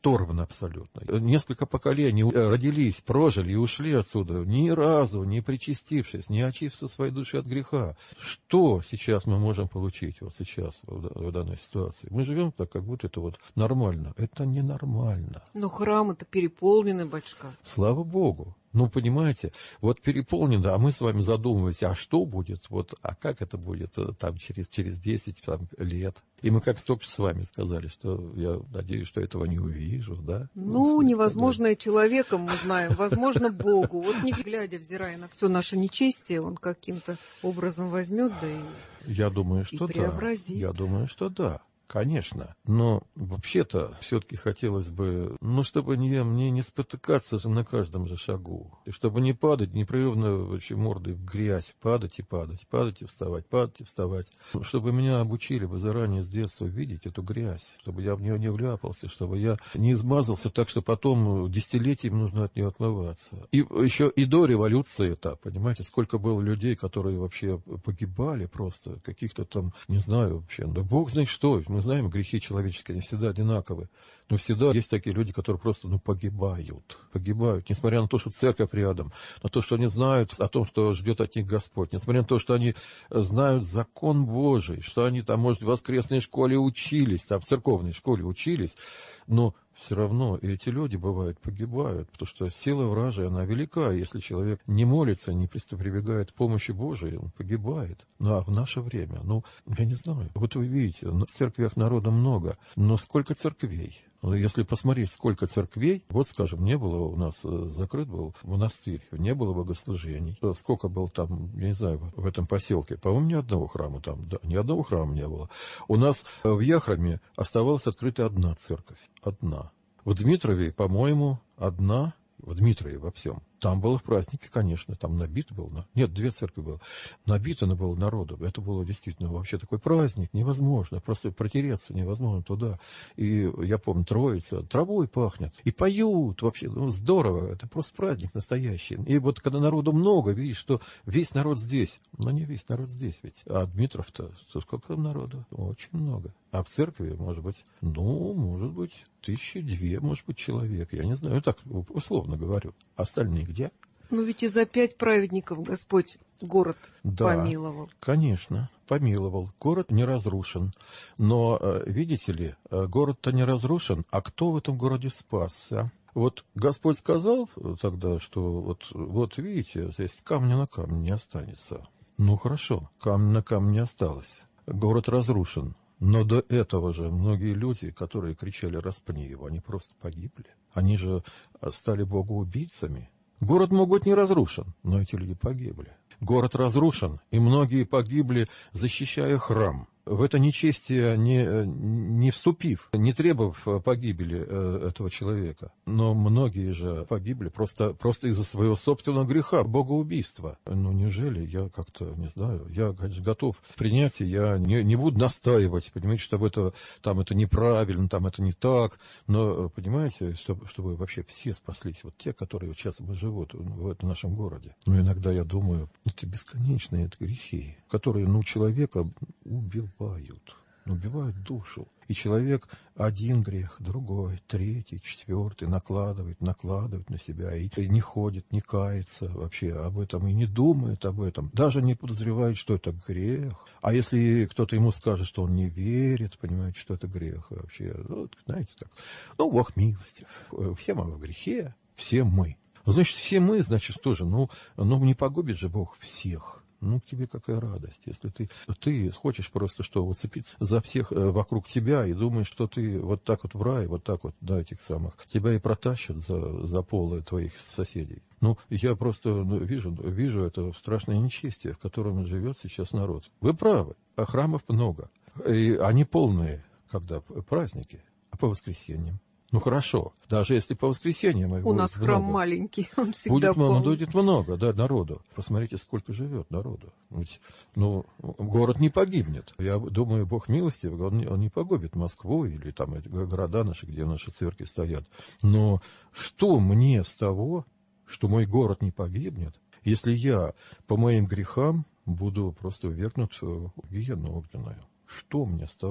оторваны абсолютно. Несколько поколений родились, прожили и ушли отсюда, ни разу не причастившись, не очистив своей души от греха. Что сейчас мы можем получить вот сейчас, в данной ситуации? Мы живем так, как будто это вот нормально. Это ненормально. Но храмы-то переполнены, батюшка. Слава Богу. Ну, понимаете, вот переполнено, а мы с вами задумываемся, а что будет, вот, а как это будет там через, через десять там, лет. И мы как только с вами сказали, что я надеюсь, что этого не увижу, да? Ну, невозможное человеком, мы знаем, возможно, Богу. Вот не глядя, взирая на все наше нечестие, он каким-то образом возьмет, да и Я думаю, что и преобразит. да. Я думаю, что да. Конечно, но вообще-то все-таки хотелось бы, ну, чтобы не, мне не спотыкаться же на каждом же шагу, и чтобы не падать непрерывно вообще мордой в грязь, падать и падать, падать и вставать, падать и вставать, чтобы меня обучили бы заранее с детства видеть эту грязь, чтобы я в нее не вляпался, чтобы я не измазался так, что потом десятилетиями нужно от нее отмываться. И еще и до революции это, понимаете, сколько было людей, которые вообще погибали просто, каких-то там, не знаю вообще, да бог знает что. Мы знаем, грехи человеческие, они всегда одинаковы. Но всегда есть такие люди, которые просто ну, погибают. Погибают, несмотря на то, что церковь рядом, на то, что они знают о том, что ждет от них Господь, несмотря на то, что они знают закон Божий, что они там, может, в воскресной школе учились, там, в церковной школе учились, но все равно и эти люди, бывают, погибают, потому что сила вражья, она велика. Если человек не молится, не прибегает к помощи Божией, он погибает. Ну, а в наше время, ну, я не знаю. Вот вы видите, в церквях народа много, но сколько церквей? Если посмотреть, сколько церквей, вот, скажем, не было у нас, закрыт был монастырь, не было богослужений. Сколько было там, я не знаю, в этом поселке? По-моему, ни одного храма там, да, ни одного храма не было. У нас в Яхроме оставалась открыта одна церковь, одна. В Дмитрове, по-моему, одна, в Дмитрове во всем. Там было в празднике, конечно, там набито было. Нет, две церкви было. Набито было народу. Это было действительно вообще такой праздник. Невозможно. Просто протереться невозможно туда. И я помню, Троица. Травой пахнет. И поют вообще. Ну, здорово. Это просто праздник настоящий. И вот когда народу много, видишь, что весь народ здесь. Но не весь народ здесь ведь. А Дмитров-то, сколько там народу? Очень много. А в церкви, может быть, ну, может быть, тысячи две, может быть, человек. Я не знаю. Ну, так, условно говорю. Остальные где? Ну ведь и за пять праведников Господь город да, помиловал. Конечно, помиловал. Город не разрушен. Но, видите ли, город-то не разрушен, а кто в этом городе спасся? Вот Господь сказал тогда, что вот, вот видите, здесь камня на камне не останется. Ну хорошо, камня на камне не осталось. Город разрушен. Но до этого же многие люди, которые кричали «распни его», они просто погибли. Они же стали богоубийцами. Город мог быть не разрушен, но эти люди погибли. Город разрушен, и многие погибли, защищая храм. В это нечестие не, не вступив, не требовав погибели этого человека. Но многие же погибли просто, просто из-за своего собственного греха, богоубийства. Ну, неужели я как-то, не знаю, я, конечно, готов принять, и я не, не буду настаивать, понимаете, чтобы это, там это неправильно, там это не так. Но, понимаете, чтобы, чтобы вообще все спаслись, вот те, которые сейчас живут в этом нашем городе. Но иногда я думаю, это бесконечные это грехи, которые, ну, человека убил. Убивают, убивают душу. И человек один грех, другой, третий, четвертый накладывает, накладывает на себя. И не ходит, не кается вообще об этом и не думает об этом. Даже не подозревает, что это грех. А если кто-то ему скажет, что он не верит, понимаете, что это грех вообще. Ну, знаете, так. Ну, Бог милостив. Все мы в грехе, все мы. Значит, все мы, значит, тоже, ну, ну не погубит же Бог всех. Ну, к тебе какая радость, если ты, ты хочешь просто что, уцепиться за всех вокруг тебя и думаешь, что ты вот так вот в рай, вот так вот, да, этих самых, тебя и протащат за, за полы твоих соседей. Ну, я просто вижу, вижу это страшное нечестие, в котором живет сейчас народ. Вы правы, а храмов много, и они полные, когда праздники, а по воскресеньям. Ну хорошо, даже если по воскресеньям... У нас храм много, маленький, он всегда будет много, будет много, да, народу. Посмотрите, сколько живет народу. Ведь, ну, город не погибнет. Я думаю, Бог милостив, он, он не погубит Москву или там эти города наши, где наши церкви стоят. Но что мне с того, что мой город не погибнет, если я по моим грехам буду просто ввергнут в гиену огненную? Что мне с того?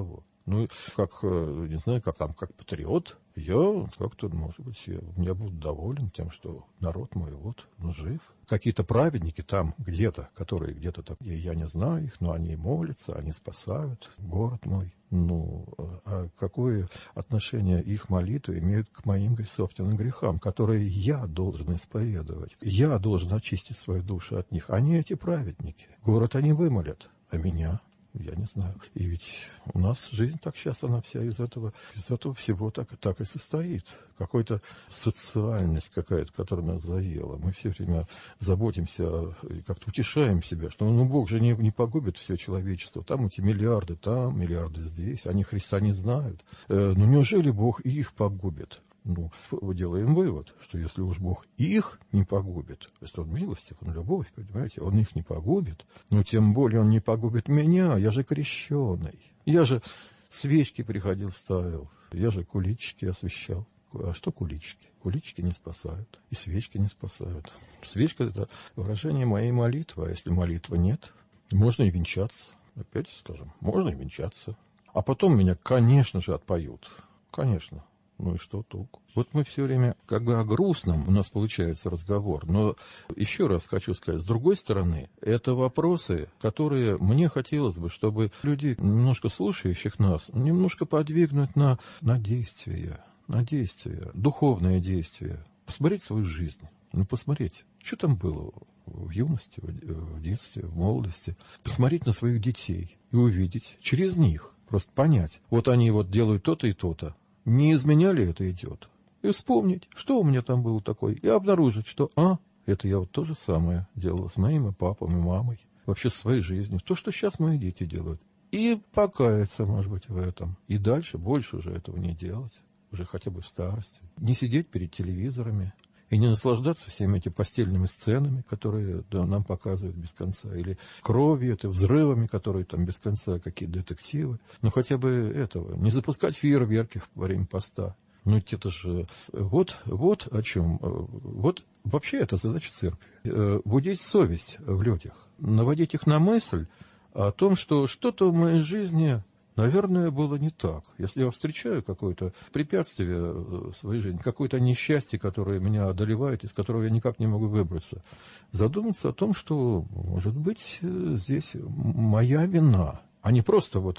Ну, как, не знаю, как там, как патриот, я как-то, может быть, я, я буду доволен тем, что народ мой вот, ну, жив. Какие-то праведники там где-то, которые где-то там, я не знаю их, но они молятся, они спасают город мой. Ну, а какое отношение их молитвы имеют к моим собственным грехам, которые я должен исповедовать? Я должен очистить свою душу от них. Они эти праведники. Город они вымолят, а меня... Я не знаю. И ведь у нас жизнь так сейчас, она вся из этого, из этого всего так, так и состоит. Какая-то социальность какая-то, которая нас заела. Мы все время заботимся, как-то утешаем себя, что ну, Бог же не, не погубит все человечество. Там эти миллиарды, там миллиарды здесь. Они Христа не знают. Э, ну неужели Бог их погубит? Ну, делаем вывод, что если уж Бог их не погубит, если Он милостив, Он любовь, понимаете, Он их не погубит, но тем более Он не погубит меня, я же крещеный, я же свечки приходил, ставил, я же куличики освещал. А что куличики? Куличики не спасают, и свечки не спасают. Свечка – это выражение моей молитвы, а если молитвы нет, можно и венчаться, опять скажем, можно и венчаться. А потом меня, конечно же, отпоют, конечно. Ну и что толку? Вот мы все время как бы о грустном у нас получается разговор. Но еще раз хочу сказать, с другой стороны, это вопросы, которые мне хотелось бы, чтобы люди, немножко слушающих нас, немножко подвигнуть на, на действия, на действия, духовное действие. Посмотреть свою жизнь. Ну, посмотреть, что там было в юности, в детстве, в молодости. Посмотреть на своих детей и увидеть через них. Просто понять. Вот они вот делают то-то и то-то. Не изменяли это идет. И вспомнить, что у меня там было такое. И обнаружить, что, а, это я вот то же самое делала с моим и папой, и мамой. Вообще с своей жизнью. То, что сейчас мои дети делают. И покаяться, может быть, в этом. И дальше больше уже этого не делать. Уже хотя бы в старости. Не сидеть перед телевизорами. И не наслаждаться всеми этими постельными сценами, которые да, нам показывают без конца. Или кровью, это взрывами, которые там без конца, какие-то детективы. Но хотя бы этого. Не запускать фейерверки во время поста. Ну, это же... Вот, вот о чем. Вот вообще это задача церкви. Будить совесть в людях. Наводить их на мысль о том, что что-то в моей жизни... Наверное, было не так. Если я встречаю какое-то препятствие в своей жизни, какое-то несчастье, которое меня одолевает, из которого я никак не могу выбраться, задуматься о том, что, может быть, здесь моя вина, а не просто вот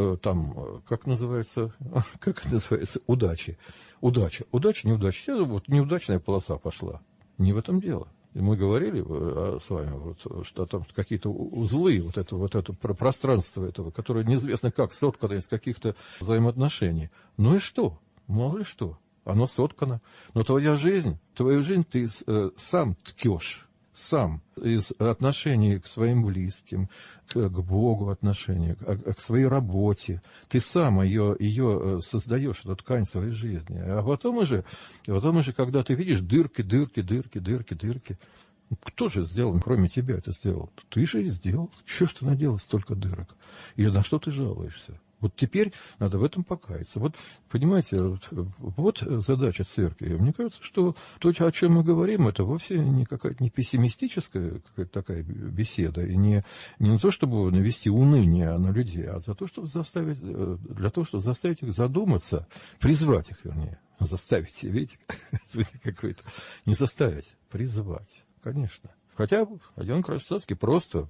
там, как называется, как это называется, удачи. Удача. Удача, неудача. Вот неудачная полоса пошла. Не в этом дело. И мы говорили с вами, вот, что там какие-то узлы, вот это, вот это пространство этого, которое неизвестно как соткано из каких-то взаимоотношений. Ну и что? Мало ли что. Оно соткано. Но твоя жизнь, твою жизнь ты э, сам ткешь. Сам из отношений к своим близким, к, к Богу отношения, к, к своей работе. Ты сам ее, ее создаешь, эту ткань своей жизни. А потом уже, потом уже, когда ты видишь дырки, дырки, дырки, дырки, дырки, кто же сделал, кроме тебя это сделал? Ты же и сделал. Чего ж ты наделал столько дырок? Или на что ты жалуешься? Вот теперь надо в этом покаяться. Вот, понимаете, вот, вот задача церкви. Мне кажется, что то, о чем мы говорим, это вовсе не какая-то не пессимистическая какая-то такая беседа, и не, не на то, чтобы навести уныние на людей, а за то, чтобы заставить, для того, чтобы заставить их задуматься, призвать их, вернее, заставить, видите, какой-то, не заставить, призвать, конечно. Хотя Иоанн Кронштадтский просто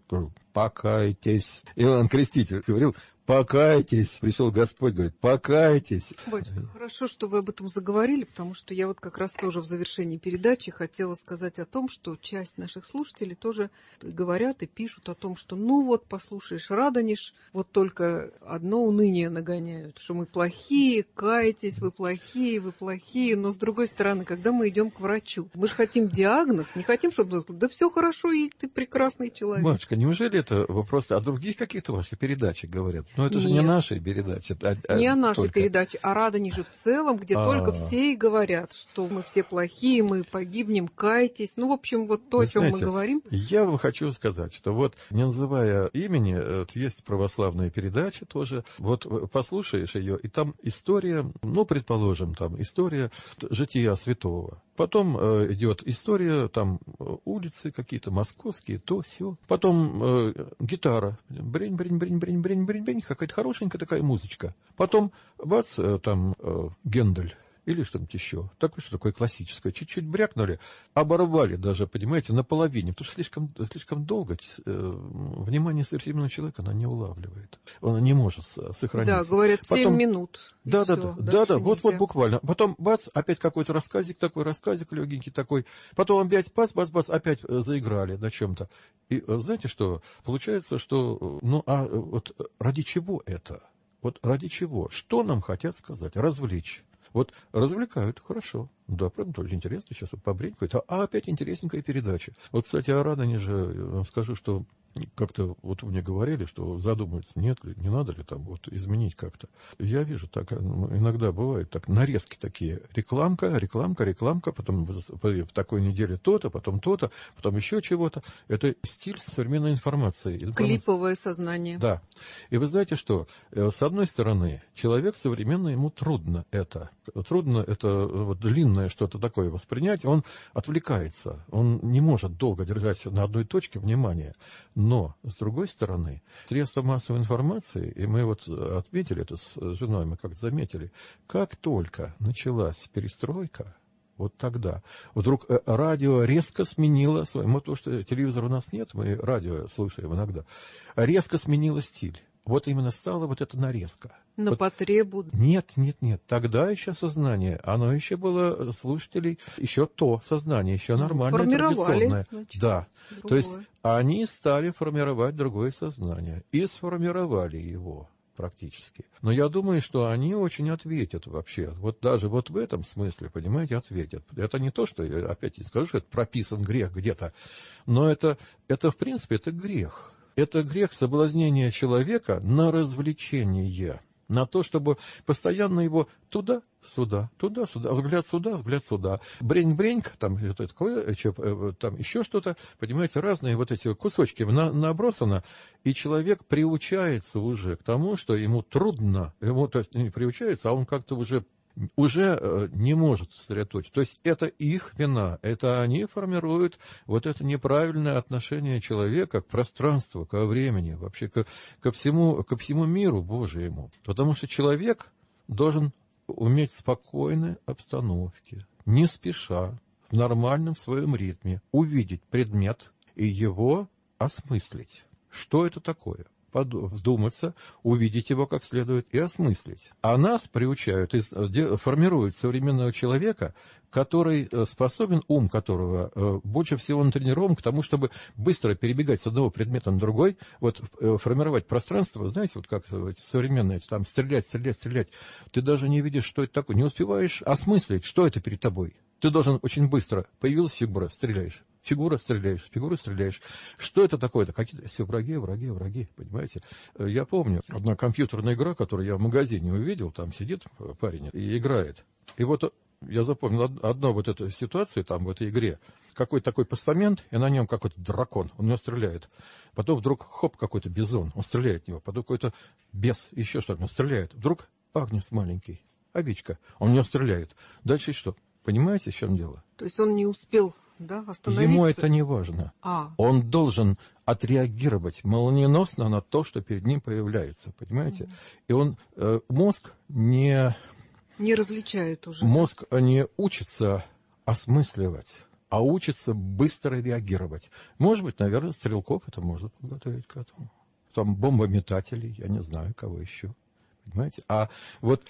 покайтесь. Иоанн Креститель говорил, покайтесь. Пришел Господь, говорит, покайтесь. Батюшка, хорошо, что вы об этом заговорили, потому что я вот как раз тоже в завершении передачи хотела сказать о том, что часть наших слушателей тоже говорят и пишут о том, что ну вот, послушаешь Радонеж, вот только одно уныние нагоняют, что мы плохие, кайтесь, вы плохие, вы плохие. Но с другой стороны, когда мы идем к врачу, мы же хотим диагноз, не хотим, чтобы он сказал, да все хорошо, и ты прекрасный человек. Батюшка, неужели это вопрос о других каких-то ваших передачах говорят? Но это Нет. же не наши передачи. А, не а о нашей только... передаче, а Радонеже в целом, где А-а-а. только все и говорят, что мы все плохие, мы погибнем, кайтесь. Ну, в общем, вот то, Вы о чем знаете, мы говорим. Я вам хочу сказать, что вот, не называя имени, вот есть православная передача тоже, вот послушаешь ее, и там история, ну, предположим, там история жития святого. Потом э, идет история, там улицы какие-то московские, то, сё. Потом э, гитара, брень, брень, брень, брень, брень, брень, брень, какая-то хорошенькая такая музычка. Потом, бац, э, там э, Гендель. Или что-нибудь еще. Такое, что такое классическое. Чуть-чуть брякнули, оборвали даже, понимаете, наполовине. Потому что слишком, слишком долго э, внимание современного человека она не улавливает. Он не может сохраниться. Да, говорят, семь Потом, минут. Да, да, да, да, да, вот, вот буквально. Потом, бац, опять какой-то рассказик, такой рассказик легенький такой. Потом опять, бац, бац, бац, опять заиграли на чем-то. И знаете что? Получается, что, ну, а вот ради чего это? Вот ради чего? Что нам хотят сказать? Развлечь. Вот развлекают, хорошо. Да, правда, тоже интересно, сейчас вот побренькают. А опять интересненькая передача. Вот, кстати, о Радоне же, я вам скажу, что как-то вот вы мне говорили, что задумываться, нет ли, не надо ли там вот изменить как-то. Я вижу так, иногда бывает так, нарезки такие. Рекламка, рекламка, рекламка, потом в такой неделе то-то, потом то-то, потом еще чего-то. Это стиль современной информации. Клиповое сознание. Да. И вы знаете что? С одной стороны, человек современный, ему трудно это. Трудно это вот, длинное что-то такое воспринять. Он отвлекается. Он не может долго держать на одной точке внимания. Но, с другой стороны, средства массовой информации, и мы вот отметили это с женой, мы как-то заметили, как только началась перестройка, вот тогда вдруг радио резко сменило свой, мы то, что телевизора у нас нет, мы радио слушаем иногда, резко сменило стиль. Вот именно стала вот эта нарезка. На вот, потребу. Нет, нет, нет. Тогда еще сознание, оно еще было слушателей, еще то сознание, еще нормальное, традиционное. Значит, да. другое. То есть они стали формировать другое сознание и сформировали его практически. Но я думаю, что они очень ответят вообще. Вот даже вот в этом смысле, понимаете, ответят. Это не то, что, я опять не скажу, что это прописан грех где-то, но это, это в принципе, это грех. Это грех соблазнения человека на развлечение, на то, чтобы постоянно его туда-сюда, туда-сюда, взгляд сюда, взгляд сюда, брень-бреньк, там, это такое, там еще что-то, понимаете, разные вот эти кусочки на, набросано, и человек приучается уже к тому, что ему трудно, ему, то есть не приучается, а он как-то уже уже не может сосредоточить. То есть это их вина, это они формируют вот это неправильное отношение человека к пространству, ко времени, вообще ко, ко, всему, ко всему миру Божьему. Потому что человек должен уметь в спокойной обстановке, не спеша, в нормальном своем ритме увидеть предмет и его осмыслить. Что это такое? Вдуматься, увидеть его как следует и осмыслить. А нас приучают, формируют современного человека, который способен, ум которого больше всего натренирован к тому, чтобы быстро перебегать с одного предмета на другой, вот формировать пространство, знаете, вот как современные, там стрелять, стрелять, стрелять. Ты даже не видишь, что это такое, не успеваешь осмыслить, что это перед тобой. Ты должен очень быстро, появилась фигура, стреляешь. Фигура стреляешь, фигуру стреляешь. Что это такое-то? Какие-то все враги, враги, враги, понимаете? Я помню, одна компьютерная игра, которую я в магазине увидел, там сидит парень и играет. И вот я запомнил одну вот эту ситуацию там в этой игре. Какой-то такой постамент, и на нем какой-то дракон, он в него стреляет. Потом вдруг, хоп, какой-то бизон, он стреляет в него. Потом какой-то бес, еще что-то, он стреляет. Вдруг агнец маленький, овечка, он в него стреляет. Дальше что? Понимаете, в чем дело? То есть он не успел, да, остановиться? Ему это не важно. А. Он должен отреагировать молниеносно на то, что перед ним появляется, понимаете? Mm. И он, э, мозг не... Не различает уже. Мозг не учится осмысливать, а учится быстро реагировать. Может быть, наверное, стрелков это может подготовить к этому. Там бомбометателей, я не знаю, кого еще. Понимаете? А вот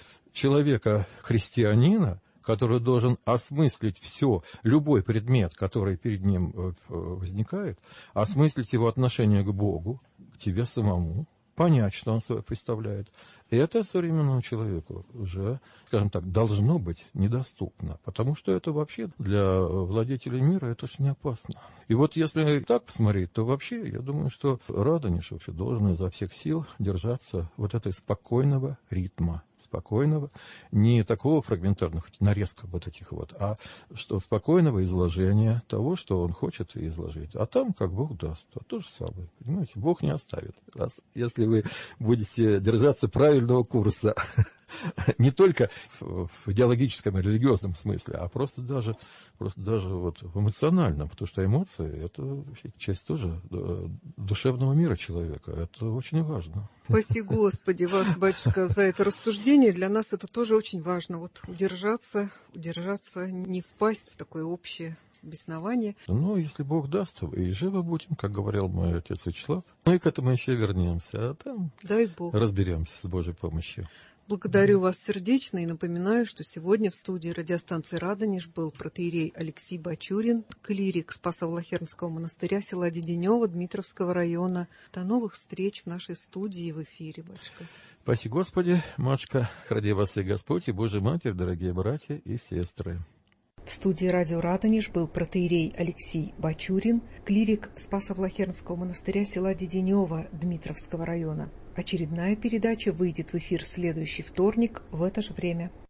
человека-христианина, который должен осмыслить все, любой предмет, который перед ним возникает, осмыслить его отношение к Богу, к тебе самому, понять, что он собой представляет. И это современному человеку уже, скажем так, должно быть недоступно, потому что это вообще для владетелей мира это очень опасно. И вот если так посмотреть, то вообще, я думаю, что Радонеж вообще должен изо всех сил держаться вот этой спокойного ритма, спокойного, не такого фрагментарного, хоть нарезка вот этих вот, а что спокойного изложения того, что он хочет изложить. А там, как Бог даст, то, то же самое, понимаете, Бог не оставит. Раз, если вы будете держаться правильно профильного курса. Не только в идеологическом и религиозном смысле, а просто даже, просто даже вот в эмоциональном, потому что эмоции – это часть тоже душевного мира человека. Это очень важно. Спаси Господи вас, батюшка, за это рассуждение. Для нас это тоже очень важно. Вот удержаться, удержаться, не впасть в такое общее беснование. Ну, если Бог даст, и живы будем, как говорил мой отец Вячеслав. Мы к этому еще вернемся, а там Дай Бог. Разберемся с Божьей помощью. Благодарю вас сердечно и напоминаю, что сегодня в студии радиостанции «Радонеж» был протоиерей Алексей Бачурин, клирик Спасо-Влахернского монастыря села Деденево Дмитровского района. До новых встреч в нашей студии в эфире, батюшка. Спаси Господи, матушка, храни вас и Господь, и Божья Матерь, дорогие братья и сестры. В студии радио «Радонеж» был протоиерей Алексей Бачурин, клирик Спасо-Влахернского монастыря села Деденево Дмитровского района. Очередная передача выйдет в эфир в следующий вторник в это же время.